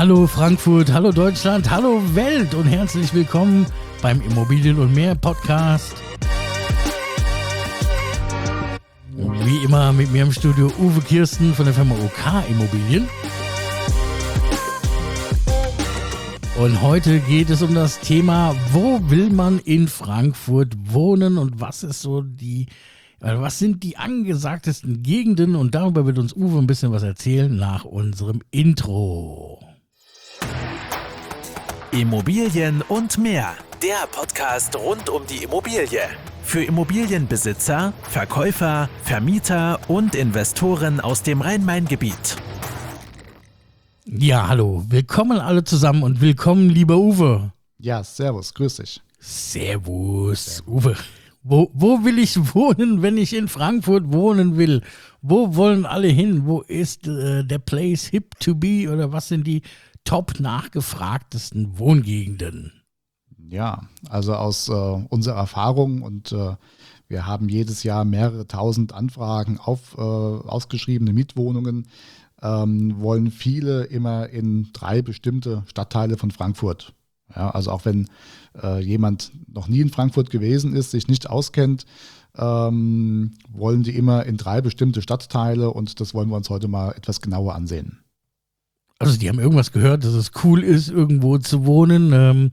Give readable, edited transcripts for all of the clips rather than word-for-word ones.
Hallo Frankfurt, hallo Deutschland, hallo Welt und herzlich willkommen beim Immobilien und mehr Podcast. Wie immer mit mir im Studio Uwe Kirsten von der Firma OK Immobilien. Und heute geht es um das Thema, wo will man in Frankfurt wohnen und was sind die angesagtesten Gegenden, und darüber wird uns Uwe ein bisschen was erzählen nach unserem Intro. Immobilien und mehr, der Podcast rund um die Immobilie. Für Immobilienbesitzer, Verkäufer, Vermieter und Investoren aus dem Rhein-Main-Gebiet. Ja, hallo, willkommen alle zusammen und willkommen, lieber Uwe. Ja, servus, grüß dich. Servus, Uwe. Wo will ich wohnen, wenn ich in Frankfurt wohnen will? Wo wollen alle hin? Wo ist der Place hip to be? Oder was sind die top nachgefragtesten Wohngegenden? Ja, also aus unserer Erfahrung und wir haben jedes Jahr mehrere tausend Anfragen auf ausgeschriebene Mietwohnungen, wollen viele immer in 3 bestimmte Stadtteile von Frankfurt. Ja, also auch wenn jemand noch nie in Frankfurt gewesen ist, sich nicht auskennt, wollen die immer in 3 bestimmte Stadtteile, und das wollen wir uns heute mal etwas genauer ansehen. Also die haben irgendwas gehört, dass es cool ist, irgendwo zu wohnen,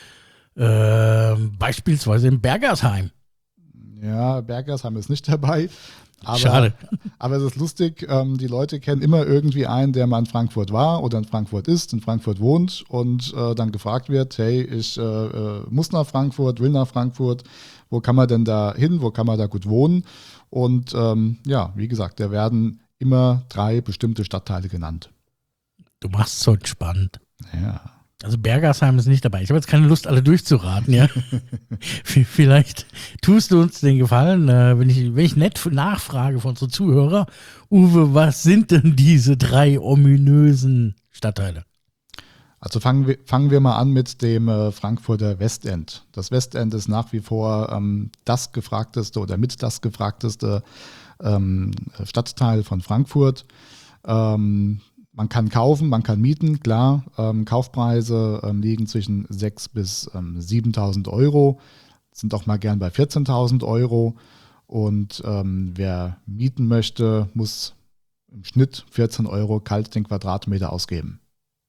beispielsweise in Bergersheim. Ja, Bergersheim ist nicht dabei. Schade. Aber es ist lustig, die Leute kennen immer irgendwie einen, der mal in Frankfurt war oder in Frankfurt ist, in Frankfurt wohnt und dann gefragt wird, hey, ich muss nach Frankfurt, will nach Frankfurt, wo kann man denn da hin, wo kann man da gut wohnen? Und ja, wie gesagt, da werden immer 3 bestimmte Stadtteile genannt. Du machst es heute spannend. Ja. Also Bergersheim ist nicht dabei. Ich habe jetzt keine Lust, alle durchzuraten, ja. Vielleicht tust du uns den Gefallen, wenn ich nett nachfrage von unseren Zuhörer, Uwe, was sind denn diese 3 ominösen Stadtteile? Also fangen wir mal an mit dem Frankfurter Westend. Das Westend ist nach wie vor das gefragteste oder mit das gefragteste Stadtteil von Frankfurt. Man kann kaufen, man kann mieten, klar. Kaufpreise liegen zwischen 6.000 bis 7.000 Euro, sind auch mal gern bei 14.000 Euro. Und wer mieten möchte, muss im Schnitt 14 Euro kalt den Quadratmeter ausgeben.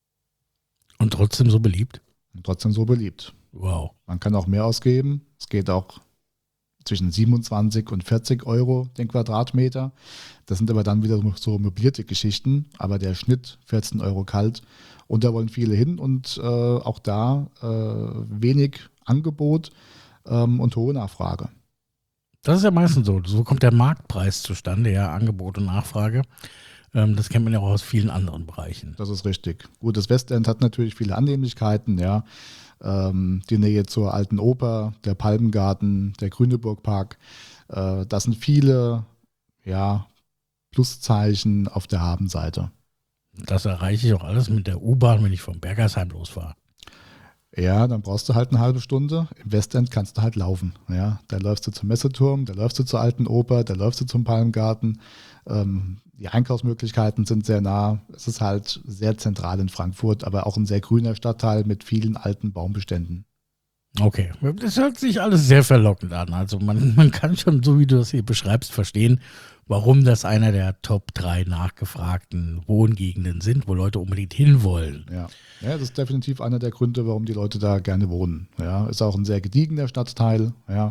Und trotzdem so beliebt? Und trotzdem so beliebt. Wow. Man kann auch mehr ausgeben. Es geht auch zwischen 27 und 40 Euro den Quadratmeter. Das sind aber dann wieder so möblierte Geschichten, aber der Schnitt 14 Euro kalt. Und da wollen viele hin und auch da wenig Angebot und hohe Nachfrage. Das ist ja meistens so. So kommt der Marktpreis zustande, ja, Angebot und Nachfrage. Das kennt man ja auch aus vielen anderen Bereichen. Das ist richtig. Gut, das Westend hat natürlich viele Annehmlichkeiten, ja. Die Nähe zur Alten Oper, der Palmengarten, der Grüneburgpark. Das sind viele, ja, Pluszeichen auf der Habenseite. Das erreiche ich auch alles mit der U-Bahn, wenn ich von Bergersheim losfahre. Ja, dann brauchst du halt eine halbe Stunde. Im Westend kannst du halt laufen. Ja, da läufst du zum Messeturm, da läufst du zur Alten Oper, da läufst du zum Palmgarten. Die Einkaufsmöglichkeiten sind sehr nah. Es ist halt sehr zentral in Frankfurt, aber auch ein sehr grüner Stadtteil mit vielen alten Baumbeständen. Okay, das hört sich alles sehr verlockend an. Also man kann schon, so wie du das hier beschreibst, verstehen, warum das einer der Top 3 nachgefragten Wohngegenden sind, wo Leute unbedingt hinwollen. Ja, das ist definitiv einer der Gründe, warum die Leute da gerne wohnen. Ja, ist auch ein sehr gediegener Stadtteil. Ja,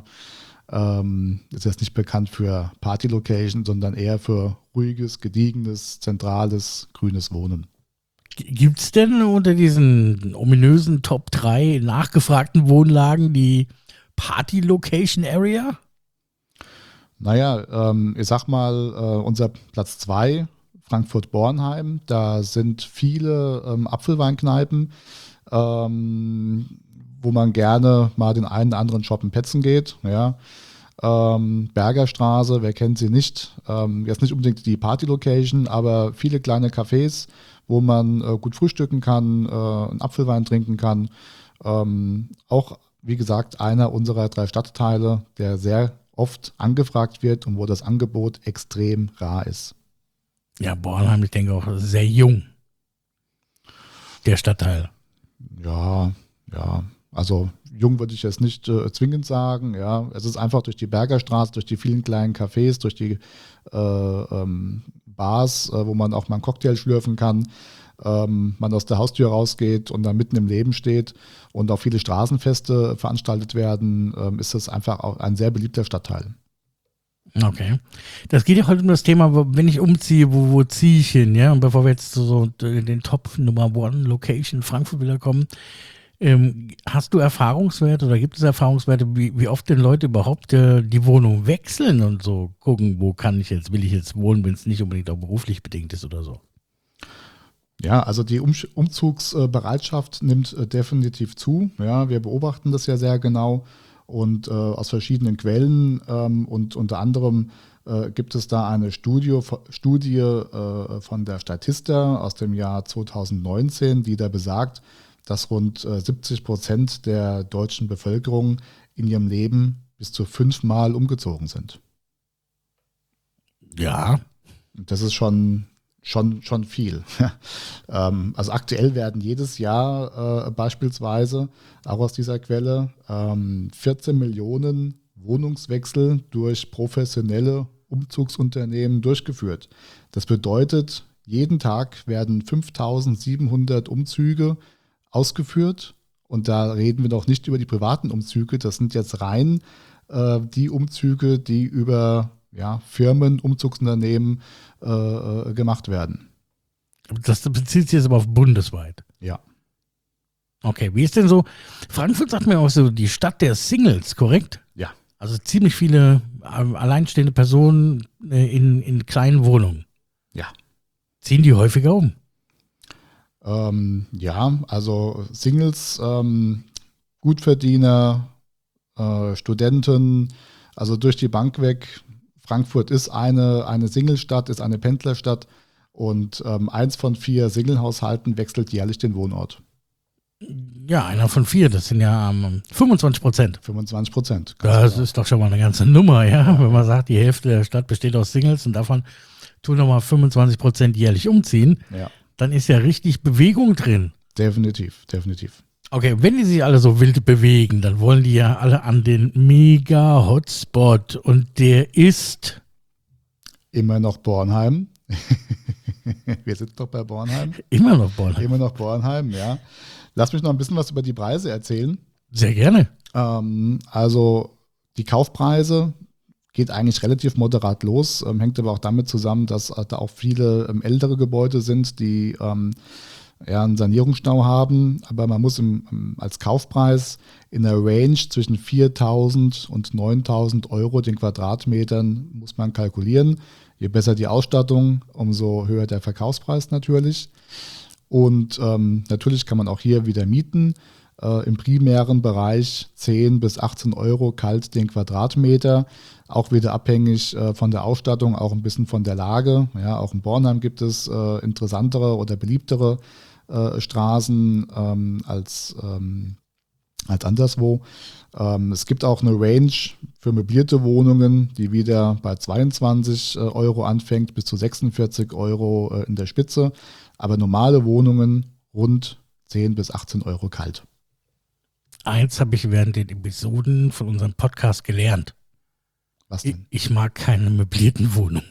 ist jetzt nicht bekannt für Party-Location, sondern eher für ruhiges, gediegenes, zentrales, grünes Wohnen. Gibt es denn unter diesen ominösen Top 3 nachgefragten Wohnlagen die Party-Location-Area? Naja, ich sag mal, unser Platz 2, Frankfurt-Bornheim, da sind viele Apfelweinkneipen, wo man gerne mal den einen oder anderen shoppen petzen geht. Ja. Bergerstraße, wer kennt sie nicht? Jetzt nicht unbedingt die Party-Location, aber viele kleine Cafés, wo man gut frühstücken kann, einen Apfelwein trinken kann. Auch, wie gesagt, einer unserer 3 Stadtteile, der sehr oft angefragt wird und wo das Angebot extrem rar ist. Ja, Bornheim, ich denke auch sehr jung. der Stadtteil? Ja, also jung würde ich jetzt nicht zwingend sagen, ja. Es ist einfach durch die Bergerstraße, durch die vielen kleinen Cafés, durch die Bars, wo man auch mal einen Cocktail schlürfen kann, man aus der Haustür rausgeht und dann mitten im Leben steht und auch viele Straßenfeste veranstaltet werden, ist das einfach auch ein sehr beliebter Stadtteil. Okay. Das geht ja heute um das Thema, wenn ich umziehe, wo ziehe ich hin, ja? Und bevor wir jetzt zu so den Top Number One Location Frankfurt wieder kommen, hast du Erfahrungswerte oder gibt es Erfahrungswerte, wie oft denn Leute überhaupt die Wohnung wechseln und so gucken, will ich jetzt wohnen, wenn es nicht unbedingt auch beruflich bedingt ist oder so? Ja, also die Umzugsbereitschaft nimmt definitiv zu. Ja, wir beobachten das ja sehr genau und aus verschiedenen Quellen und unter anderem gibt es da eine Studie von der Statista aus dem Jahr 2019, die da besagt, dass rund 70% der deutschen Bevölkerung in ihrem Leben bis zu 5-mal umgezogen sind. Ja. Das ist schon viel. Also aktuell werden jedes Jahr beispielsweise, auch aus dieser Quelle, 14 Millionen Wohnungswechsel durch professionelle Umzugsunternehmen durchgeführt. Das bedeutet, jeden Tag werden 5.700 Umzüge ausgeführt und da reden wir noch nicht über die privaten Umzüge, das sind jetzt rein die Umzüge, die über Firmen, Umzugsunternehmen gemacht werden. Das bezieht sich jetzt aber auf bundesweit. Ja. Okay, wie ist denn so, Frankfurt sagt mir auch so die Stadt der Singles, korrekt? Ja. Also ziemlich viele alleinstehende Personen in kleinen Wohnungen. Ja. Ziehen die häufiger um? Ja, also Singles, Gutverdiener, Studenten, also durch die Bank weg. Frankfurt ist eine Singlestadt, ist eine Pendlerstadt und 1 von 4 Singlehaushalten wechselt jährlich den Wohnort. Ja, einer von 4, das sind ja 25%. 25%. Das ist doch schon mal eine ganze Nummer, ja. Wenn man sagt, die Hälfte der Stadt besteht aus Singles und davon tun nochmal 25% jährlich umziehen, Ja. Dann ist ja richtig Bewegung drin. Definitiv. Okay, wenn die sich alle so wild bewegen, dann wollen die ja alle an den Mega-Hotspot und der ist immer noch Bornheim. Wir sind doch bei Bornheim. Immer noch Bornheim. Immer noch Bornheim, ja. Lass mich noch ein bisschen was über die Preise erzählen. Sehr gerne. Also die Kaufpreise geht eigentlich relativ moderat los, hängt aber auch damit zusammen, dass da auch viele ältere Gebäude sind, die einen Sanierungsstau haben. Aber man muss als Kaufpreis in der Range zwischen 4.000 und 9.000 Euro den Quadratmetern muss man kalkulieren. Je besser die Ausstattung, umso höher der Verkaufspreis natürlich. Und natürlich kann man auch hier wieder mieten. Im primären Bereich 10 bis 18 Euro kalt den Quadratmeter. Auch wieder abhängig von der Ausstattung, auch ein bisschen von der Lage. Ja, auch in Bornheim gibt es interessantere oder beliebtere Straßen als anderswo. Es gibt auch eine Range für möblierte Wohnungen, die wieder bei 22 Euro anfängt, bis zu 46 Euro in der Spitze. Aber normale Wohnungen rund 10 bis 18 Euro kalt. Eins habe ich während den Episoden von unserem Podcast gelernt. Was denn? Ich mag keine möblierten Wohnungen.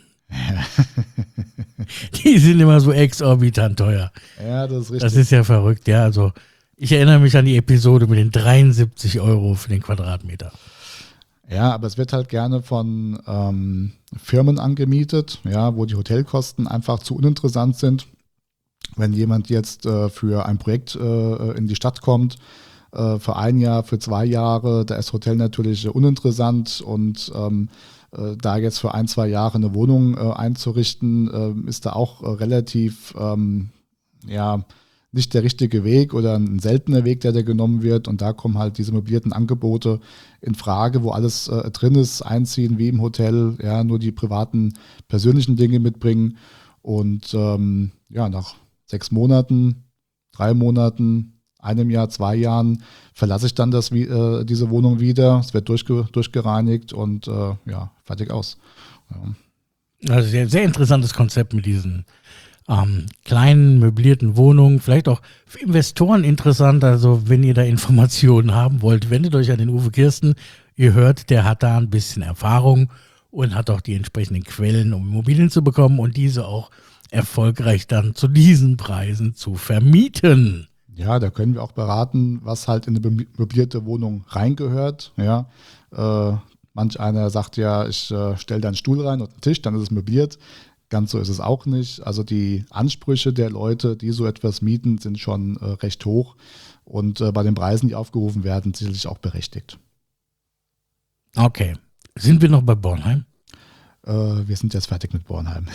Die sind immer so exorbitant teuer. Ja, das ist richtig. Das ist ja verrückt, ja. Also ich erinnere mich an die Episode mit den 73 Euro für den Quadratmeter. Ja, aber es wird halt gerne von Firmen angemietet, ja, wo die Hotelkosten einfach zu uninteressant sind. Wenn jemand jetzt für ein Projekt in die Stadt kommt, für 1 Jahr, für 2 Jahre, da ist Hotel natürlich uninteressant und da jetzt für 1, 2 Jahre eine Wohnung einzurichten, ist da auch relativ nicht der richtige Weg oder ein seltener Weg, der genommen wird. Und da kommen halt diese möblierten Angebote in Frage, wo alles drin ist, einziehen wie im Hotel, ja, nur die privaten, persönlichen Dinge mitbringen. Und nach 6 Monaten, 3 Monaten, 1 Jahr, 2 Jahren verlasse ich dann diese Wohnung wieder. Es wird durchgereinigt und fertig aus. Ja. Also sehr, sehr interessantes Konzept mit diesen kleinen möblierten Wohnungen, vielleicht auch für Investoren interessant. Also wenn ihr da Informationen haben wollt, wendet euch an den Uwe Kirsten. Ihr hört, der hat da ein bisschen Erfahrung und hat auch die entsprechenden Quellen, um Immobilien zu bekommen und diese auch erfolgreich dann zu diesen Preisen zu vermieten. Ja, da können wir auch beraten, was halt in eine möblierte Wohnung reingehört. Ja, manch einer sagt ja, ich stelle da einen Stuhl rein und einen Tisch, dann ist es möbliert. Ganz so ist es auch nicht. Also die Ansprüche der Leute, die so etwas mieten, sind schon recht hoch und bei den Preisen, die aufgerufen werden, sicherlich auch berechtigt. Okay. Sind wir noch bei Bornheim? Wir sind jetzt fertig mit Bornheim.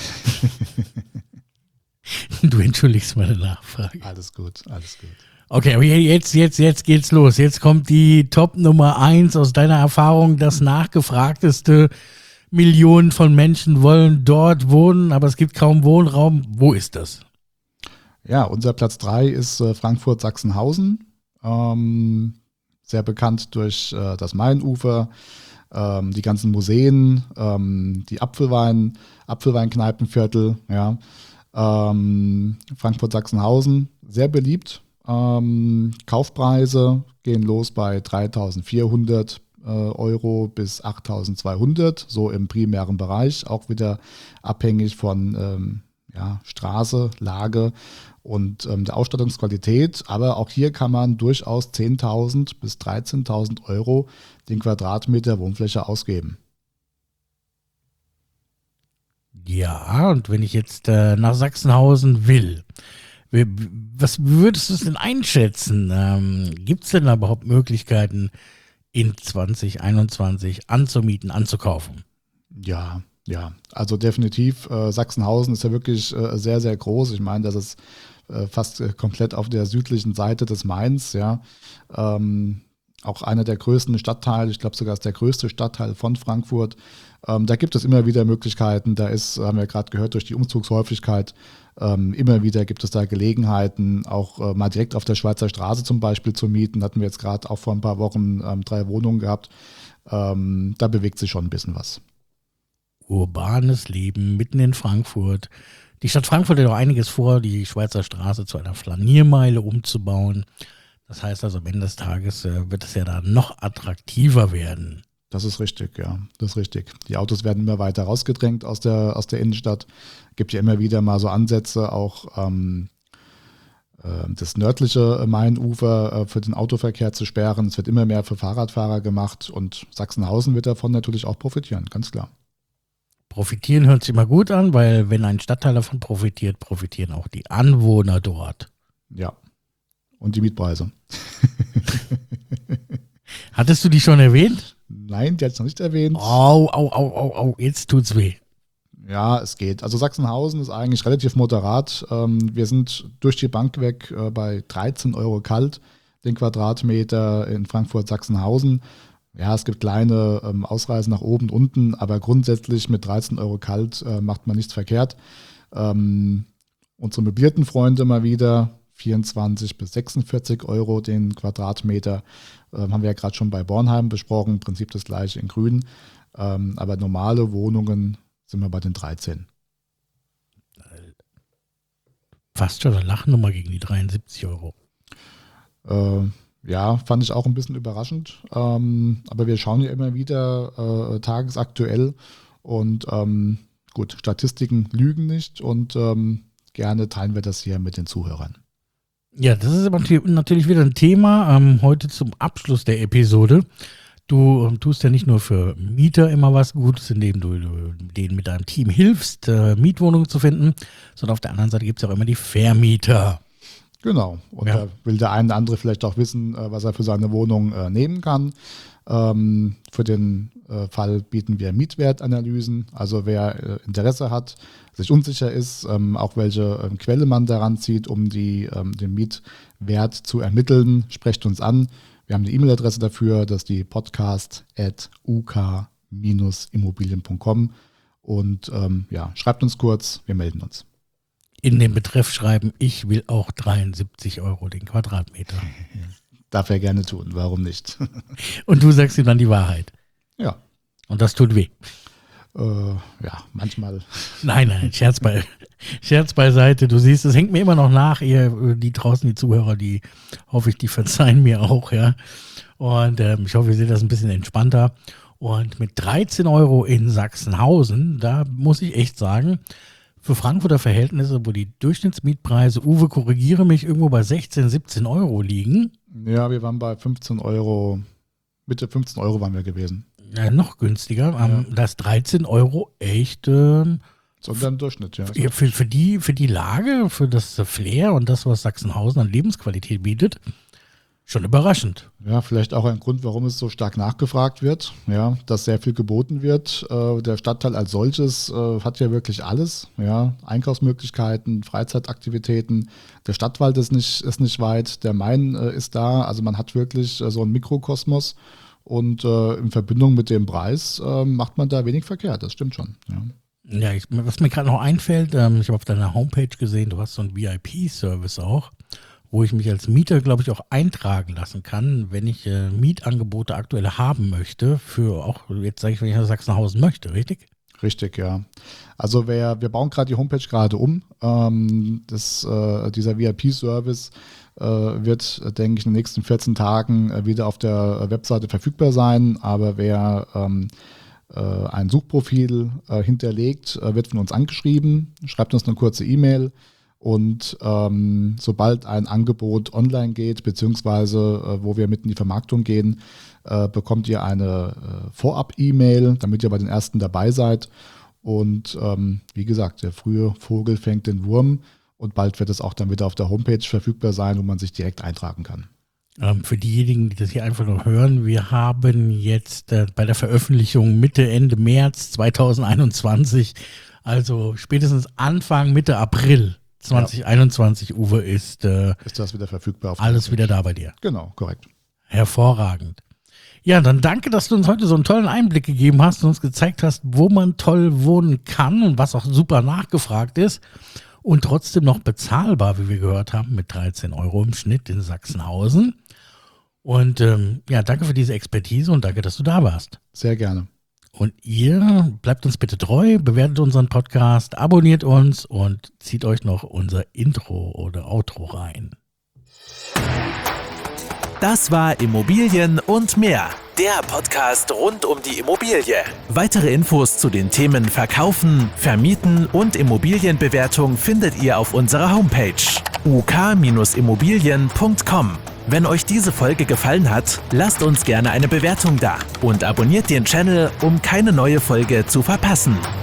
Du entschuldigst meine Nachfrage. Alles gut, alles gut. Okay, aber jetzt geht's los. Jetzt kommt die Top Nummer 1 aus deiner Erfahrung, das nachgefragteste. Millionen von Menschen wollen dort wohnen, aber es gibt kaum Wohnraum. Wo ist das? Ja, unser Platz 3 ist Frankfurt-Sachsenhausen. Sehr bekannt durch das Mainufer, die ganzen Museen, die Apfelweinkneipenviertel. Ja. Frankfurt-Sachsenhausen, sehr beliebt. Kaufpreise gehen los bei 3.400 Euro bis 8.200, so im primären Bereich, auch wieder abhängig von Straße, Lage und der Ausstattungsqualität. Aber auch hier kann man durchaus 10.000 bis 13.000 Euro den Quadratmeter Wohnfläche ausgeben. Ja, und wenn ich jetzt nach Sachsenhausen will, was würdest du es denn einschätzen? Gibt es denn da überhaupt Möglichkeiten, in 2021 anzumieten, anzukaufen? Ja, also definitiv. Sachsenhausen ist ja wirklich sehr, sehr groß. Ich meine, das ist fast komplett auf der südlichen Seite des Mains. Ja. Auch einer der größten Stadtteile, ich glaube sogar ist der größte Stadtteil von Frankfurt. Da gibt es immer wieder Möglichkeiten. Da haben wir gerade gehört, durch die Umzugshäufigkeit, immer wieder gibt es da Gelegenheiten, auch mal direkt auf der Schweizer Straße zum Beispiel zu mieten. Hatten wir jetzt gerade auch vor ein paar Wochen 3 Wohnungen gehabt. Da bewegt sich schon ein bisschen was. Urbanes Leben mitten in Frankfurt. Die Stadt Frankfurt hat auch einiges vor, die Schweizer Straße zu einer Flaniermeile umzubauen. Das heißt also, am Ende des Tages wird es ja da noch attraktiver werden. Das ist richtig, ja. Das ist richtig. Die Autos werden immer weiter rausgedrängt aus der Innenstadt. Gibt ja immer wieder mal so Ansätze, auch das nördliche Mainufer für den Autoverkehr zu sperren. Es wird immer mehr für Fahrradfahrer gemacht und Sachsenhausen wird davon natürlich auch profitieren, ganz klar. Profitieren hört sich immer gut an, weil wenn ein Stadtteil davon profitiert, profitieren auch die Anwohner dort. Ja, und die Mietpreise. Hattest du die schon erwähnt? Nein, die hat es noch nicht erwähnt. Au, jetzt tut's weh. Ja, es geht. Also Sachsenhausen ist eigentlich relativ moderat. Wir sind durch die Bank weg bei 13 Euro kalt, den Quadratmeter in Frankfurt-Sachsenhausen. Ja, es gibt kleine Ausreißen nach oben, unten, aber grundsätzlich mit 13 Euro kalt macht man nichts verkehrt. Unsere möblierten Freunde mal wieder 24 bis 46 Euro den Quadratmeter. Haben wir ja gerade schon bei Bornheim besprochen, im Prinzip das gleiche in Grün. Aber normale Wohnungen sind wir bei den 13. Fast schon eine Lachnummer gegen die 73 Euro. Ja, fand ich auch ein bisschen überraschend. Aber wir schauen ja immer wieder tagesaktuell. Und gut, Statistiken lügen nicht. Und gerne teilen wir das hier mit den Zuhörern. Ja, das ist aber natürlich wieder ein Thema heute zum Abschluss der Episode. Du tust ja nicht nur für Mieter immer was Gutes, indem du denen mit deinem Team hilfst, Mietwohnungen zu finden, sondern auf der anderen Seite gibt es auch immer die Vermieter. Genau. Und da will der eine oder andere vielleicht auch wissen, was er für seine Wohnung nehmen kann. Für den Fall bieten wir Mietwertanalysen. Also wer Interesse hat, sich unsicher ist, auch welche Quelle man daran zieht, um den Mietwert zu ermitteln, sprecht uns an. Wir haben eine E-Mail-Adresse dafür, das ist die podcast@uk-immobilien.com und schreibt uns kurz, wir melden uns. In den Betreff schreiben, ich will auch 73 Euro den Quadratmeter. Darf er gerne tun, warum nicht? Und du sagst ihm dann die Wahrheit. Ja. Und das tut weh. Ja, manchmal. Nein, Scherz Scherz beiseite, du siehst, es hängt mir immer noch nach, ihr, die draußen, die Zuhörer, die hoffe ich, die verzeihen mir auch, ja. Und ich hoffe, ihr seht das ein bisschen entspannter. Und mit 13 Euro in Sachsenhausen, da muss ich echt sagen, für Frankfurter Verhältnisse, wo die Durchschnittsmietpreise, Uwe, korrigiere mich, irgendwo bei 16, 17 Euro liegen. Ja, wir waren bei 15 Euro, Mitte 15 Euro waren wir gewesen. Ja, noch günstiger. Ja. Das 13 Euro echt... Sondern im Durchschnitt, ja. Für die Lage, für das Flair und das, was Sachsenhausen an Lebensqualität bietet, schon überraschend. Ja, vielleicht auch ein Grund, warum es so stark nachgefragt wird, ja, dass sehr viel geboten wird. Der Stadtteil als solches hat ja wirklich alles, ja, Einkaufsmöglichkeiten, Freizeitaktivitäten. Der Stadtwald ist nicht weit, der Main ist da, also man hat wirklich so einen Mikrokosmos und in Verbindung mit dem Preis macht man da wenig verkehrt, das stimmt schon, ja. Ja, was mir gerade noch einfällt, ich habe auf deiner Homepage gesehen, du hast so einen VIP-Service auch, wo ich mich als Mieter, glaube ich, auch eintragen lassen kann, wenn ich Mietangebote aktuell haben möchte, für auch, jetzt sage ich, wenn ich nach Sachsenhausen möchte, richtig? Richtig, ja. Also wir bauen gerade die Homepage gerade um. Dieser VIP-Service wird, denke ich, in den nächsten 14 Tagen wieder auf der Webseite verfügbar sein, aber wer ein Suchprofil hinterlegt, wird von uns angeschrieben, schreibt uns eine kurze E-Mail und sobald ein Angebot online geht, beziehungsweise wo wir mit in die Vermarktung gehen, bekommt ihr eine Vorab-E-Mail, damit ihr bei den ersten dabei seid. Und wie gesagt, der frühe Vogel fängt den Wurm und bald wird es auch dann wieder auf der Homepage verfügbar sein, wo man sich direkt eintragen kann. Für diejenigen, die das hier einfach noch hören, wir haben jetzt bei der Veröffentlichung Ende März 2021, also spätestens Anfang, Mitte April 2021, Uwe, ist das wieder verfügbar. Alles wieder da bei dir. Genau, korrekt. Hervorragend. Ja, dann danke, dass du uns heute so einen tollen Einblick gegeben hast und uns gezeigt hast, wo man toll wohnen kann und was auch super nachgefragt ist. Und trotzdem noch bezahlbar, wie wir gehört haben, mit 13 Euro im Schnitt in Sachsenhausen. Und danke für diese Expertise und danke, dass du da warst. Sehr gerne. Und ihr bleibt uns bitte treu, bewertet unseren Podcast, abonniert uns und zieht euch noch unser Intro oder Outro rein. Das war Immobilien und mehr, der Podcast rund um die Immobilie. Weitere Infos zu den Themen Verkaufen, Vermieten und Immobilienbewertung findet ihr auf unserer Homepage uk-immobilien.com. Wenn euch diese Folge gefallen hat, lasst uns gerne eine Bewertung da und abonniert den Channel, um keine neue Folge zu verpassen.